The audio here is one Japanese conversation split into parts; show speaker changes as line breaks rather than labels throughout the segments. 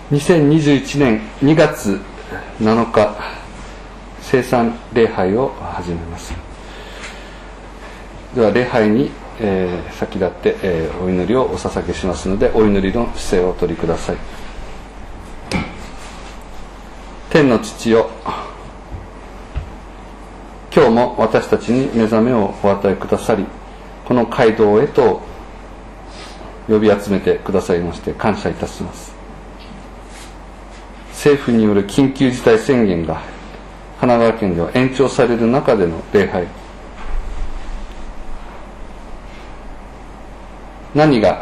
2021年2月7日聖餐礼拝を始めます。では礼拝に、先立って、お祈りをお捧げしますので、お祈りの姿勢をお取りください。天の父よ、今日も私たちに目覚めをお与えくださり、この街道へと呼び集めてくださいまして感謝いたします。政府による緊急事態宣言が神奈川県では延長される中での礼拝、何が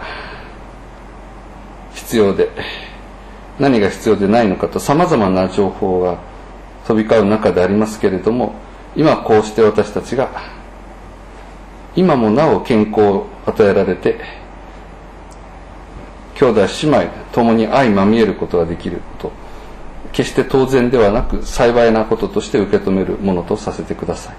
必要で何が必要でないのかとさまざまな情報が飛び交う中でありますけれども、今こうして私たちが今もなお健康を与えられて兄弟姉妹ともに相まみえることができること、決して当然ではなく幸いなこととして受け止めるものとさせてください。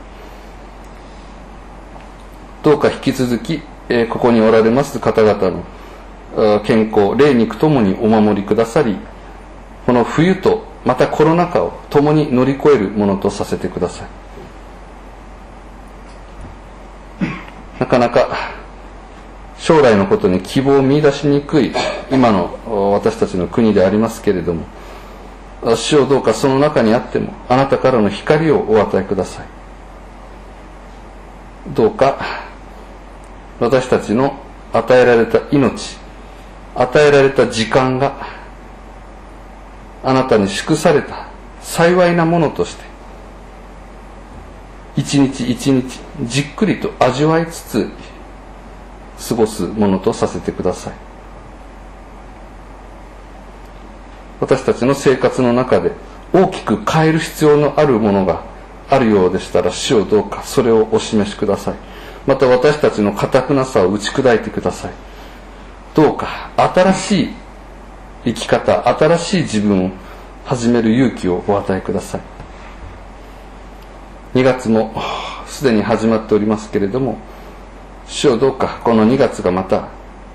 どうか引き続き、ここにおられます方々の健康、霊肉ともにお守りくださり、この冬とまたコロナ禍を共に乗り越えるものとさせてください。なかなか将来のことに希望を見出しにくい今の私たちの国でありますけれども、主よどうかその中にあってもあなたからの光をお与えください。どうか私たちの与えられた命、与えられた時間があなたに祝された幸いなものとして一日一日じっくりと味わいつつ過ごすものとさせてください。私たちの生活の中で大きく変える必要のあるものがあるようでしたら、主よどうかそれをお示しください。また私たちの堅くなさを打ち砕いてください。どうか新しい生き方、新しい自分を始める勇気をお与えください。2月もすでに始まっておりますけれども、主よどうかこの2月がまた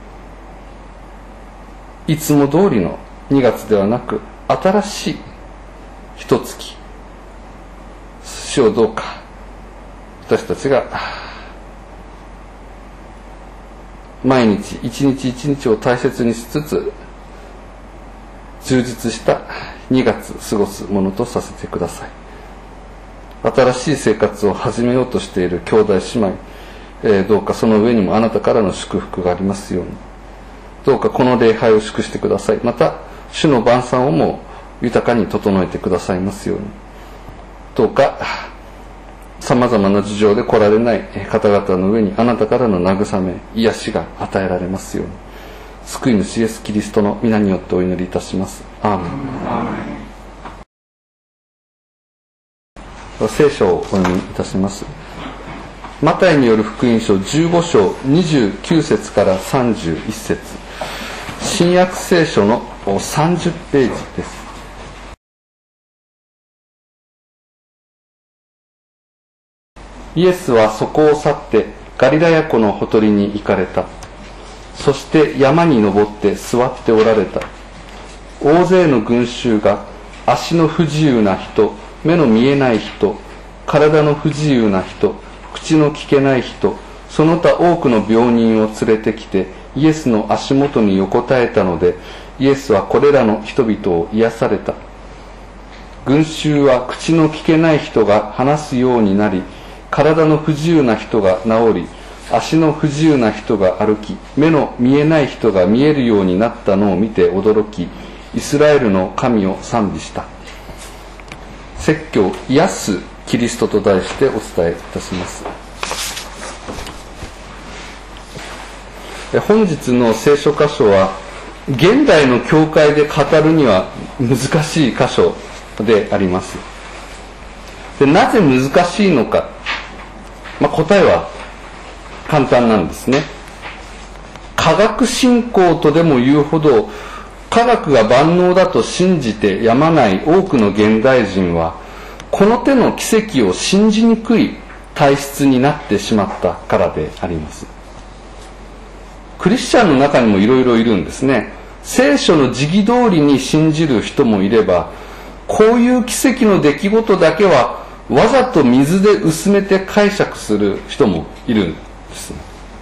いつも通りの2月ではなく新しい一月、主よどうか私たちが毎日一日一日を大切にしつつ充実した2月過ごすものとさせてください。新しい生活を始めようとしている兄弟姉妹、どうかその上にもあなたからの祝福がありますように、どうかこの礼拝を祝してください。また主の晩餐をも豊かに整えてくださいますように、どうかさまざまな事情で来られない方々の上にあなたからの慰め、癒しが与えられますように、救い主イエスキリストの皆によってお祈りいたします。アーメン。聖書をお読みいたします。マタイによる福音書15章29節から31節、新約聖書の30ページです。イエスはそこを去ってガリラヤ湖のほとりに行かれた。そして山に登って座っておられた。大勢の群衆が足の不自由な人、目の見えない人、体の不自由な人、口の聞けない人、その他多くの病人を連れてきてイエスの足元に横たえたので、イエスはこれらの人々を癒された。群衆は口の聞けない人が話すようになり、体の不自由な人が治り、足の不自由な人が歩き、目の見えない人が見えるようになったのを見て驚き、イスラエルの神を賛美した。説教、癒すキリストと題してお伝えいたします。本日の聖書箇所は現代の教会で語るには難しい箇所であります。で、なぜ難しいのか、答えは簡単なんですね。科学信仰とでも言うほど科学が万能だと信じてやまない多くの現代人は、この手の奇跡を信じにくい体質になってしまったからであります。クリスチャンの中にもいろいろいるんですね。 聖書の時期通りに信じる人もいれば、こういう奇跡の出来事だけはわざと水で薄めて解釈する人もいるんです。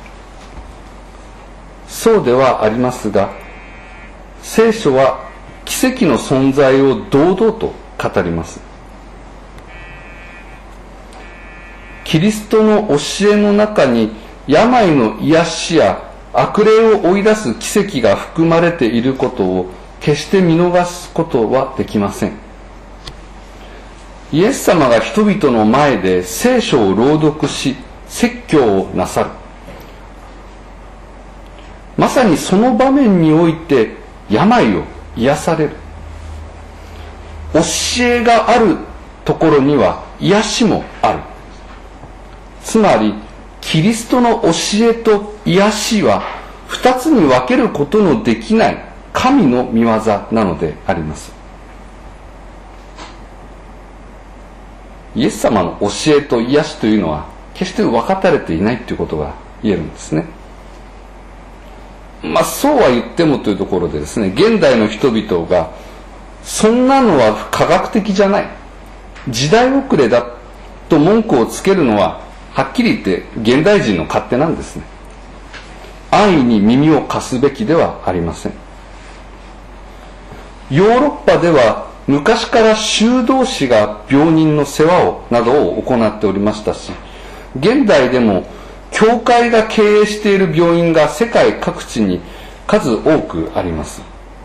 そうではありますが、聖書は奇跡の存在を堂々と語ります。キリストの教えの中に病の癒しや悪霊を追い出す奇跡が含まれていることを決して見逃すことはできません。イエス様が人々の前で聖書を朗読し説教をなさる。まさにその場面において病を癒される。教えがあるところには癒しもある。つまりキリストの教えと癒しは二つに分けることのできない神の御業なのであります。イエス様の教えと癒しというのは決して分かたれていないということが言えるんですね。そうは言ってもというところでですね、現代の人々がそんなのは科学的じゃない、時代遅れだと文句をつけるのははっきり言って現代人の勝手なんですね。安易に耳を貸すべきではありません。ヨーロッパでは昔から修道士が病人の世話などを行っておりましたし、現代でも教会が経営している病院が世界各地に数多くあります。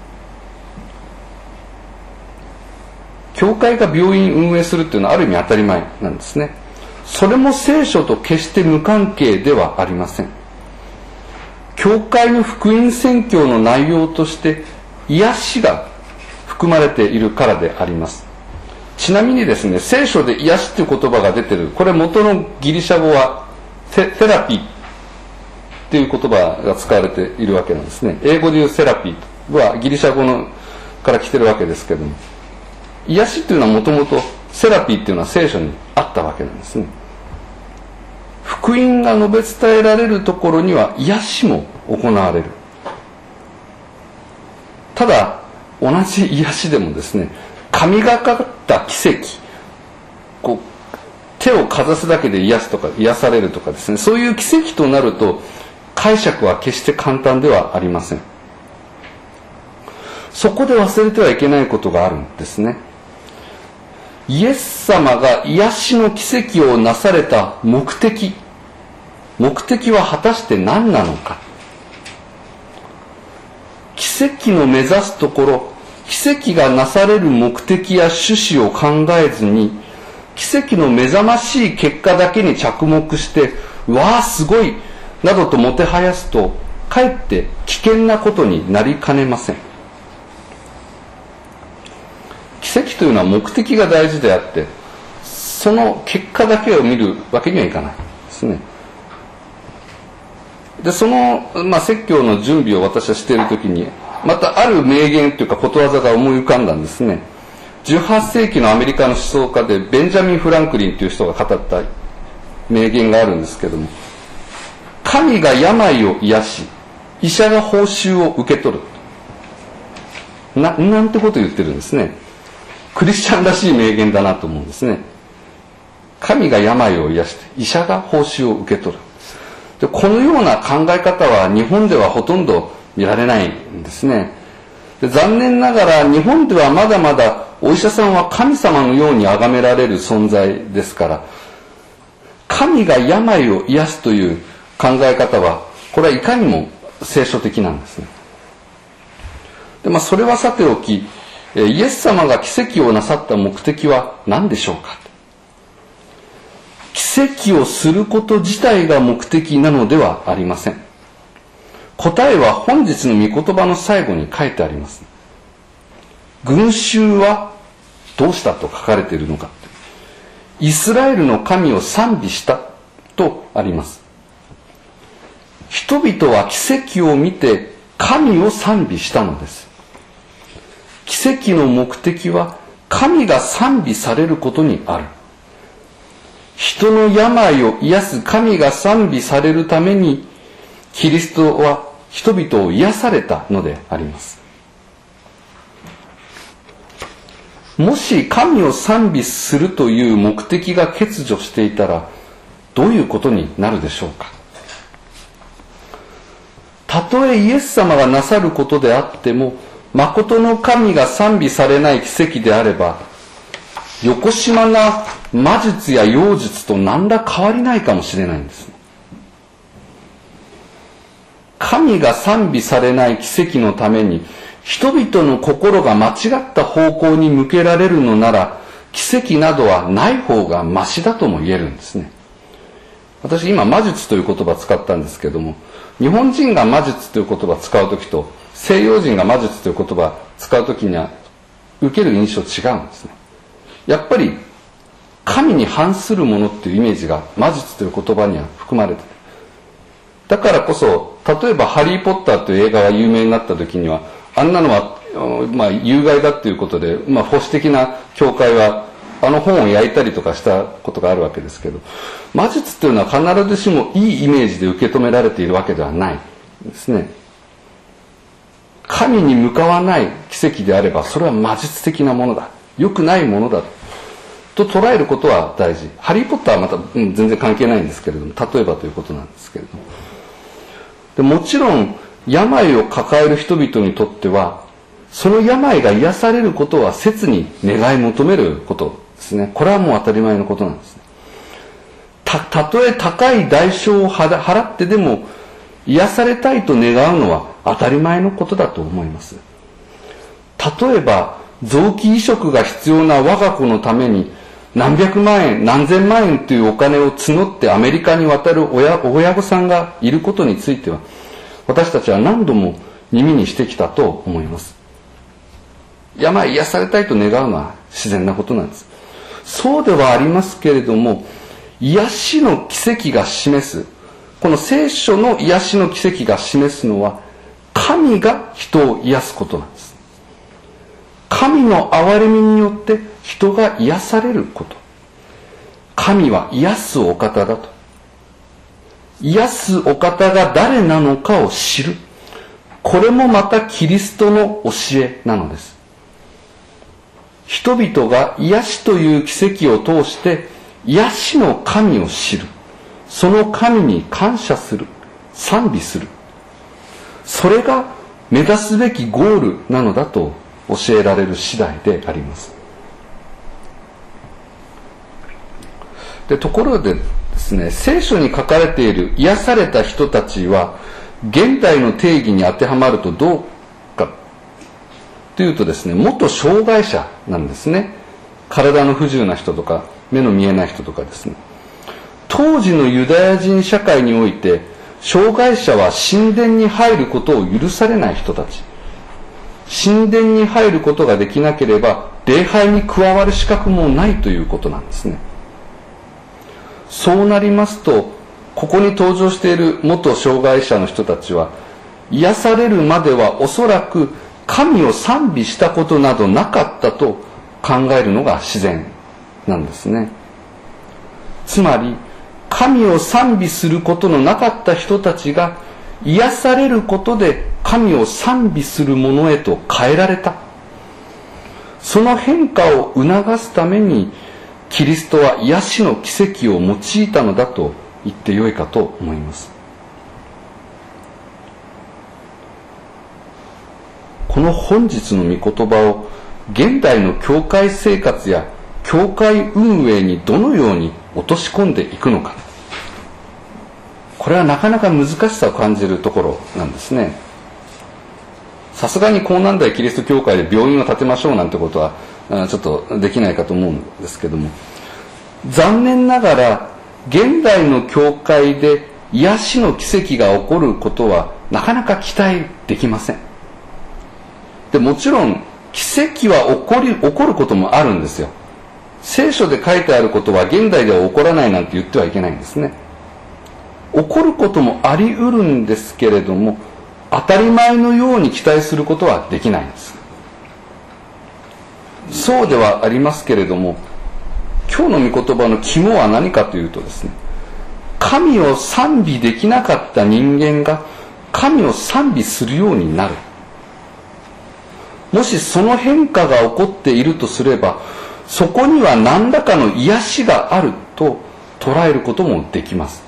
教会が病院運営するというのはある意味当たり前なんですね。それも聖書と決して無関係ではありません。教会の福音宣教の内容として癒しが含まれているからであります。ちなみにですね、聖書で癒しという言葉が出ている、これ元のギリシャ語はセラピーっていう言葉が使われているわけなんですね。英語でいうセラピーはギリシャ語から来てるわけですけども、癒しというのはもともとセラピーっていうのは聖書にあったわけなんですね。福音が述べ伝えられるところには癒しも行われる。ただ同じ癒しでもですね、神がかった奇跡、手をかざすだけで癒されるとかですね、そういう奇跡となると解釈は決して簡単ではありません。そこで忘れてはいけないことがあるんですね。イエス様が癒しの奇跡をなされた目的は果たして何なのか。奇跡の目指すところ、奇跡がなされる目的や趣旨を考えずに、奇跡の目覚ましい結果だけに着目して、わあすごいなどともてはやすと、かえって危険なことになりかねません。奇跡というのは目的が大事であって、その結果だけを見るわけにはいかないですね。で、その、説教の準備を私はしているときに、またある名言というかことわざが思い浮かんだんですね。18世紀のアメリカの思想家でベンジャミン・フランクリンという人が語った名言があるんですけども、神が病を癒し、医者が報酬を受け取る。なんてことを言ってるんですね。クリスチャンらしい名言だなと思うんですね。神が病を癒して医者が報酬を受け取る。で、このような考え方は日本ではほとんど見られないんですね。で、残念ながら日本ではまだまだお医者さんは神様のように崇められる存在ですから、神が病を癒すという考え方はこれはいかにも聖書的なんですね。で、それはさておき、イエス様が奇跡をなさった目的は何でしょうか。奇跡をすること自体が目的なのではありません。答えは本日の御言葉の最後に書いてあります。群衆はどうしたと書かれているのか。イスラエルの神を賛美したとあります。人々は奇跡を見て神を賛美したのです。奇跡の目的は神が賛美されることにある。人の病を癒す神が賛美されるためにキリストは人々を癒されたのであります。 もし神を賛美するという目的が欠如していたら、どういうことになるでしょうか。たとえイエス様がなさることであっても、誠の神が賛美されない奇跡であれば、よこしまな魔術や妖術と何ら変わりないかもしれないんです。神が賛美されない奇跡のために、人々の心が間違った方向に向けられるのなら、奇跡などはない方がマシだとも言えるんですね。私今魔術という言葉を使ったんですけども、日本人が魔術という言葉を使うときと、西洋人が魔術という言葉を使うときには、受ける印象違うんですね。やっぱり、神に反するものっていうイメージが魔術という言葉には含まれている。だからこそ、例えばハリー・ポッターという映画が有名になったときには、あんなのは、有害だっていうことで、保守的な教会は、あの本を焼いたりとかしたことがあるわけですけど、魔術っていうのは必ずしもいいイメージで受け止められているわけではないですね。神に向かわない奇跡であれば、それは魔術的なものだ。良くないものだ。と捉えることは大事。ハリー・ポッターはまた、全然関係ないんですけれども、例えばということなんですけれども。でもちろん、病を抱える人々にとっては、その病が癒されることは切に願い求めることですね。これはもう当たり前のことなんですね。たとえ高い代償を払ってでも癒されたいと願うのは当たり前のことだと思います。例えば、臓器移植が必要な我が子のために何百万円、何千万円というお金を募ってアメリカに渡る親御さんがいることについては、私たちは何度も耳にしてきたと思います。病癒されたいと願うのは自然なことなんです。そうではありますけれども、癒しの奇跡が示す、この聖書の癒しの奇跡が示すのは、神が人を癒すことなんです。神の憐れみによって人が癒されること。神は癒すお方だと。癒すお方が誰なのかを知る。これもまたキリストの教えなのです。人々が癒しという奇跡を通して癒しの神を知る。その神に感謝する。賛美する。それが目指すべきゴールなのだと教えられる次第であります。で、ところでですね、聖書に書かれている癒された人たちは現代の定義に当てはまるとどうかというとですね、元障害者なんですね。体の不自由な人とか目の見えない人とかですね。当時のユダヤ人社会において障害者は神殿に入ることを許されない人たち。神殿に入ることができなければ礼拝に加わる資格もないということなんですね。そうなりますと、ここに登場している元障害者の人たちは、癒されるまではおそらく神を賛美したことなどなかったと考えるのが自然なんですね。つまり、神を賛美することのなかった人たちが、癒されることで神を賛美するものへと変えられた。その変化を促すために、キリストは癒しの奇跡を用いたのだと言ってよいかと思います。この本日の御言葉を現代の教会生活や教会運営にどのように落とし込んでいくのか。これはなかなか難しさを感じるところなんですね。さすがに港南台キリスト教会で病院を建てましょうなんてことはちょっとできないかと思うんですけども、残念ながら現代の教会で癒しの奇跡が起こることはなかなか期待できません。でもちろん奇跡は起こることもあるんですよ。聖書で書いてあることは現代では起こらないなんて言ってはいけないんですね。起こることもあり得るんですけれども、当たり前のように期待することはできないんです。そうではありますけれども、今日の御言葉の肝は何かというとですね、神を賛美できなかった人間が神を賛美するようになる。 もしその変化が起こっているとすれば、そこには何らかの癒しがあると捉えることもできます。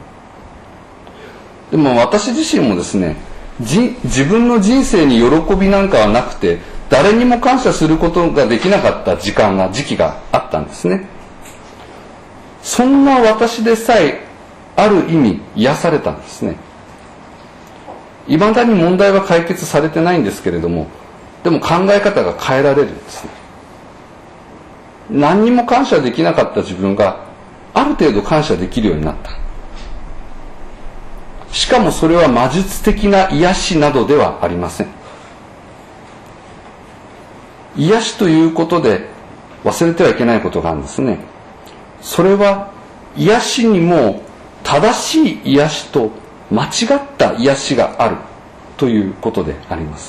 でも私自身もですね、自分の人生に喜びなんかはなくて、誰にも感謝することができなかった時期があったんですね。そんな私でさえある意味癒されたんですね。いまだに問題は解決されてないんですけれども、でも考え方が変えられるんですね。何にも感謝できなかった自分がある程度感謝できるようになった。しかもそれは魔術的な癒しなどではありません。癒しということで忘れてはいけないことがあるんですね。それは癒しにも正しい癒しと間違った癒しがあるということであります。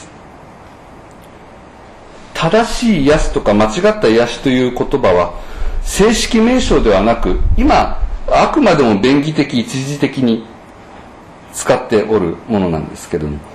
正しい癒しとか間違った癒しという言葉は正式名称ではなく、今あくまでも便宜的一時的に使っておるものなんですけれども、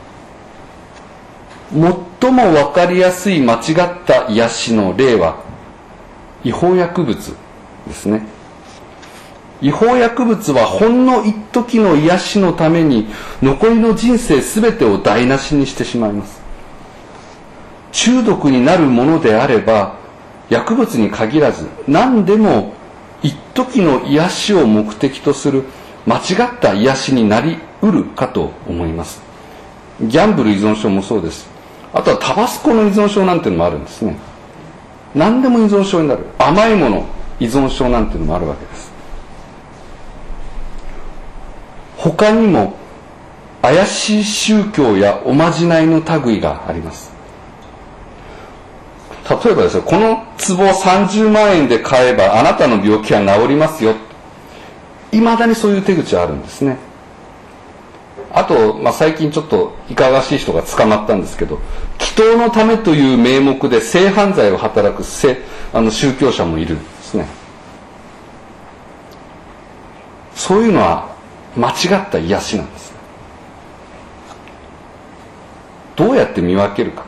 最も分かりやすい間違った癒しの例は違法薬物ですね。違法薬物はほんの一時の癒しのために残りの人生すべてを台無しにしてしまいます。中毒になるものであれば、薬物に限らず何でも一時の癒しを目的とする間違った癒しになりうるかと思います。ギャンブル依存症もそうです。あとはタバスコの依存症なんていうのもあるんですね。何でも依存症になる。甘いもの依存症なんていうのもあるわけです。他にも怪しい宗教やおまじないの類があります。例えばですね、この壺を30万円で買えばあなたの病気は治りますよ。いまだにそういう手口あるんですね。あと、最近ちょっといかがわしい人が捕まったんですけど、祈祷のためという名目で性犯罪を働く宗教者もいるんですね。そういうのは間違った癒しなんです。どうやって見分けるか。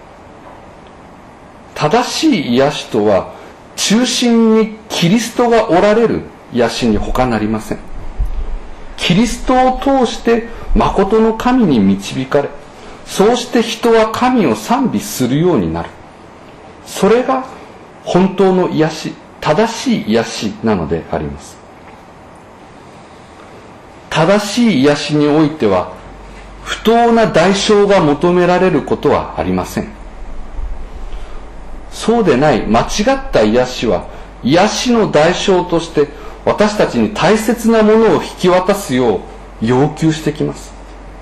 正しい癒しとは、中心にキリストがおられる癒しに他なりません。キリストを通して誠の神に導かれ、そうして人は神を賛美するようになる。それが本当の癒し、正しい癒しなのであります。正しい癒しにおいては、不当な代償が求められることはありません。そうでない間違った癒しは、癒しの代償として私たちに大切なものを引き渡すよう要求してきます。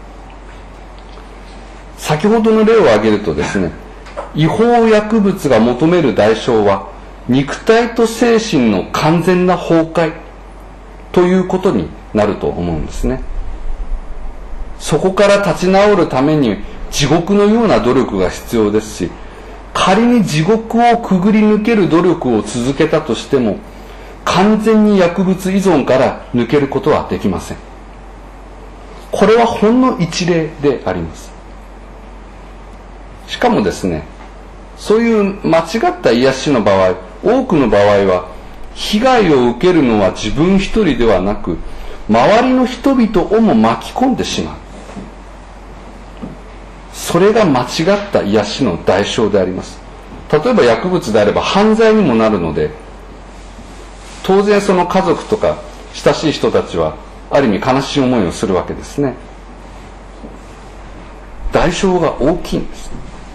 先ほどの例を挙げるとですね、違法薬物が求める代償は肉体と精神の完全な崩壊ということになると思うんですね。そこから立ち直るために地獄のような努力が必要ですし、仮に地獄をくぐり抜ける努力を続けたとしても、完全に薬物依存から抜けることはできません。これはほんの一例であります。しかもですね、そういう間違った癒しの場合、多くの場合は被害を受けるのは自分一人ではなく、周りの人々をも巻き込んでしまう。それが間違った癒しの代償であります。例えば薬物であれば犯罪にもなるので、当然その家族とか親しい人たちはある意味悲しい思いをするわけですね。代償が大きいんです。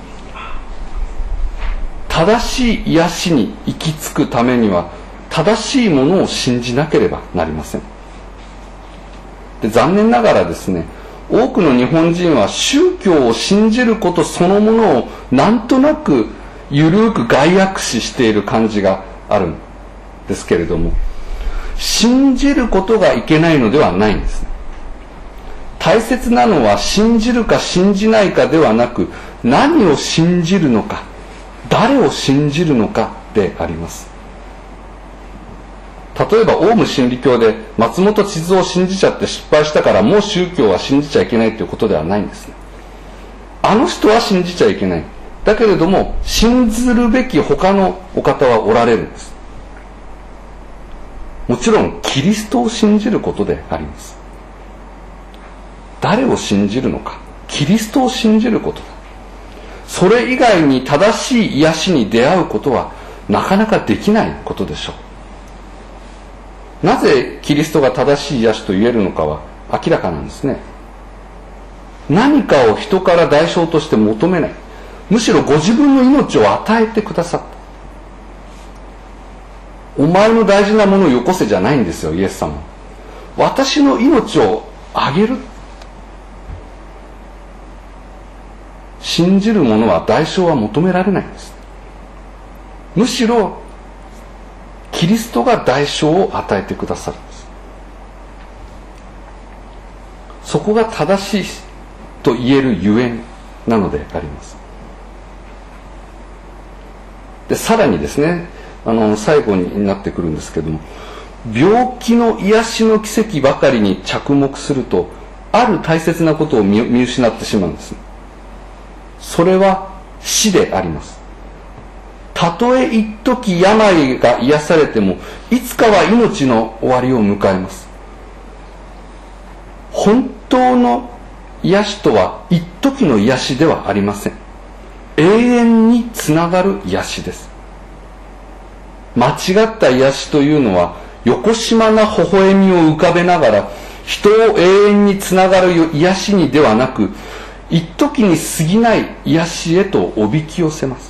正しい癒しに行き着くためには、正しいものを信じなければなりません。で、残念ながらですね、多くの日本人は宗教を信じることそのものをなんとなくゆるく害悪視している感じがあるんですけれども、信じることがいけないのではないんです。大切なのは信じるか信じないかではなく、何を信じるのか、誰を信じるのかであります。例えばオウム真理教で松本智津夫を信じちゃって失敗したからもう宗教は信じちゃいけないということではないんですね。あの人は信じちゃいけない。 だけれども信ずるべき他のお方はおられるんです。もちろんキリストを信じることであります。誰を信じるのか、キリストを信じることだ。それ以外に正しい癒しに出会うことはなかなかできないことでしょう。なぜキリストが正しい癒しと言えるのかは明らかなんですね。何かを人から代償として求めない、むしろご自分の命を与えてくださった。お前の大事なものをよこせじゃないんですよ、イエス様。私の命をあげる。信じる者は代償は求められないんです。むしろキリストが代償を与えてくださるんです。そこが正しいと言えるゆえんなのであります。でさらにですね、最後になってくるんですけども、病気の癒しの奇跡ばかりに着目するとある大切なことを見失ってしまうんです。それは死であります。たとえ一時病が癒されてもいつかは命の終わりを迎えます。本当の癒しとは一時の癒しではありません。永遠につながる癒しです。間違った癒しというのはよこしまな微笑みを浮かべながら人を永遠につながる癒しにではなく、一時に過ぎない癒しへとおびき寄せます。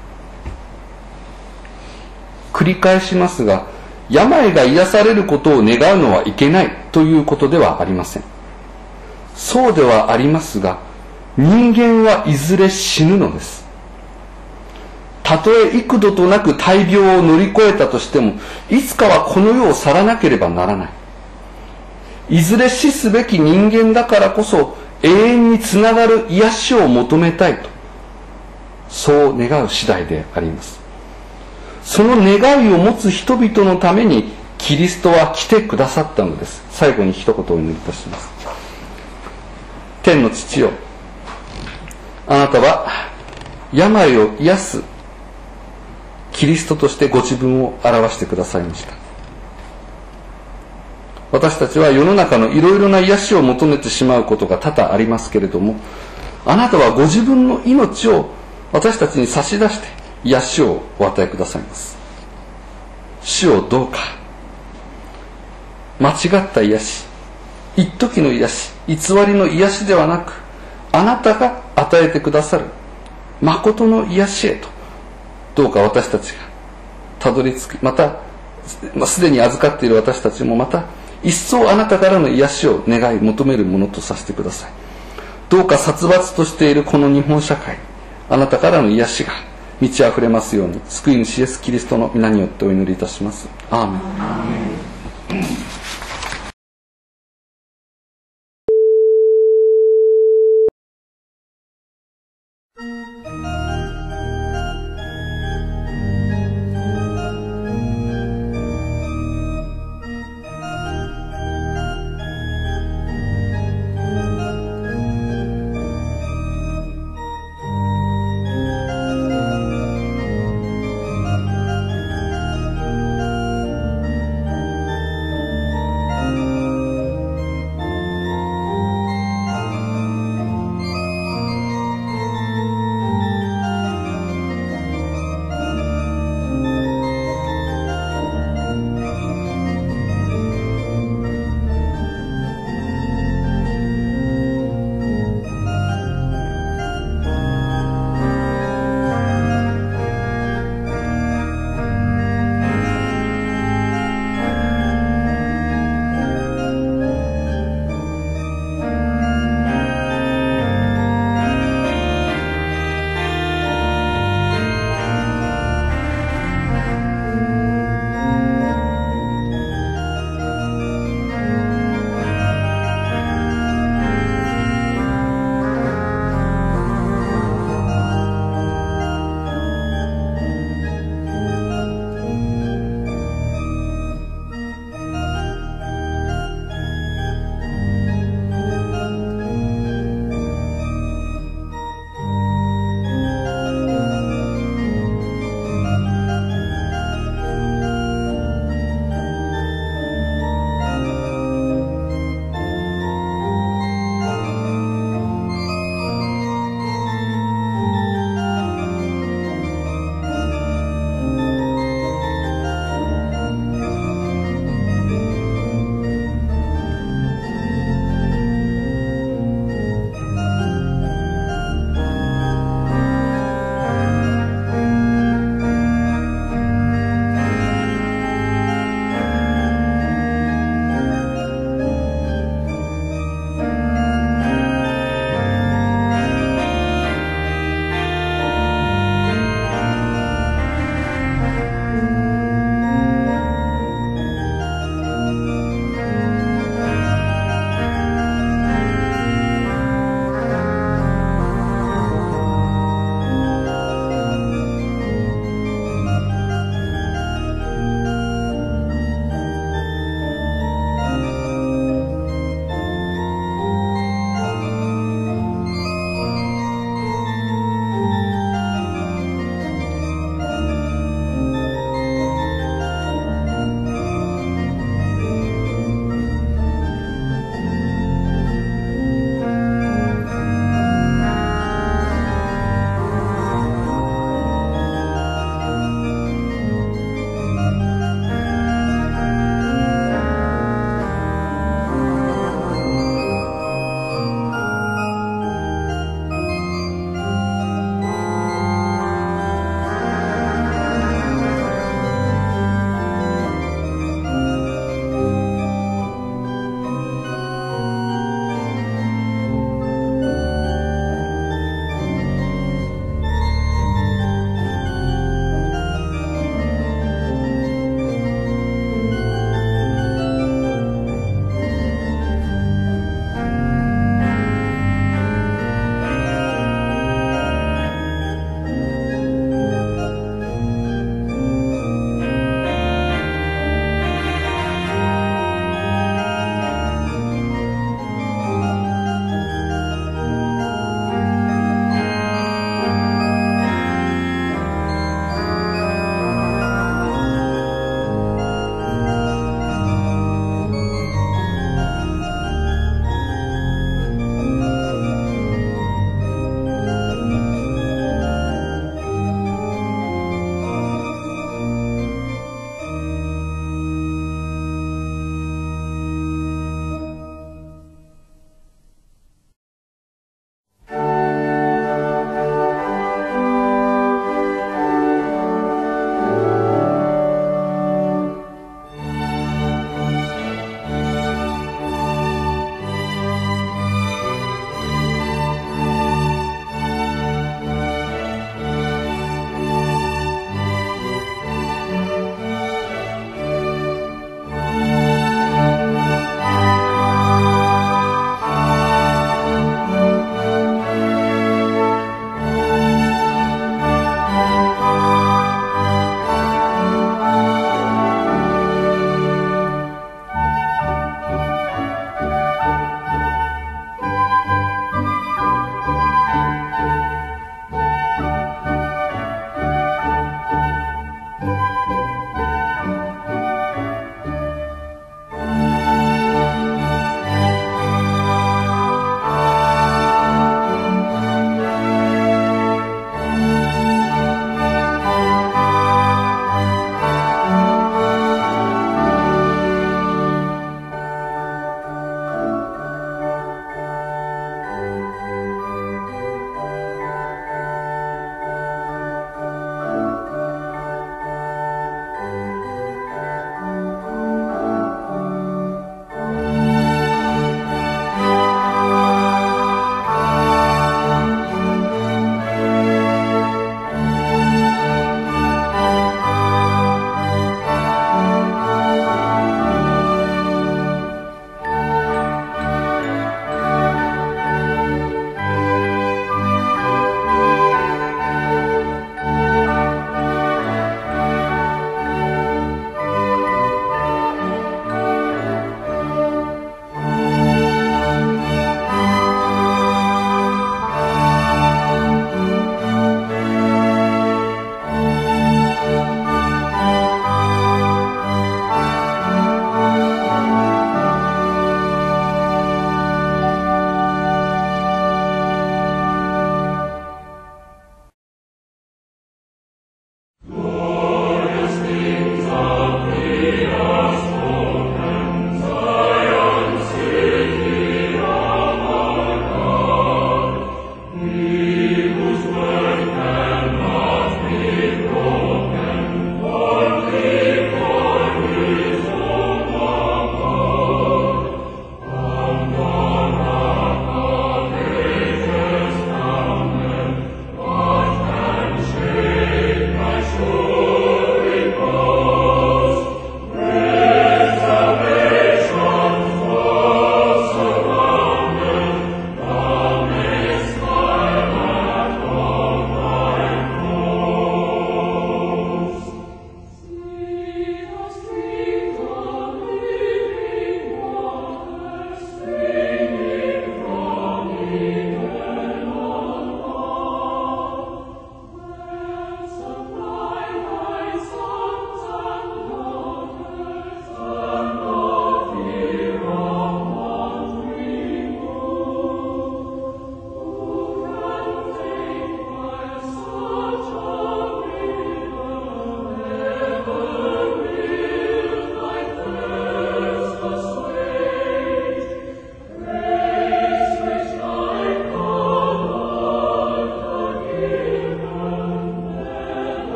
繰り返しますが、病が癒されることを願うのはいけないということではありません。そうではありますが、人間はいずれ死ぬのです。たとえ幾度となく大病を乗り越えたとしても、いつかはこの世を去らなければならない。いずれ死すべき人間だからこそ、永遠につながる癒しを求めたいと、そう願う次第であります。その願いを持つ人々のためにキリストは来てくださったのです。最後に一言お祈りいたします。天の父よ、あなたは病を癒すキリストとしてご自分を表してくださいました。私たちは世の中のいろいろな癒しを求めてしまうことが多々ありますけれども、あなたはご自分の命を私たちに差し出して癒しをお与えくださいます。主をどうか間違った癒し、一時の癒し、偽りの癒しではなく、あなたが与えてくださる誠の癒しへと、どうか私たちがたどり着く。またすでに預かっている私たちもまた一層あなたからの癒しを願い求めるものとさせてください。どうか殺伐としているこの日本社会、あなたからの癒しが満ち溢れますように、救い主イエスキリストの皆によってお祈りいたします。アーメン。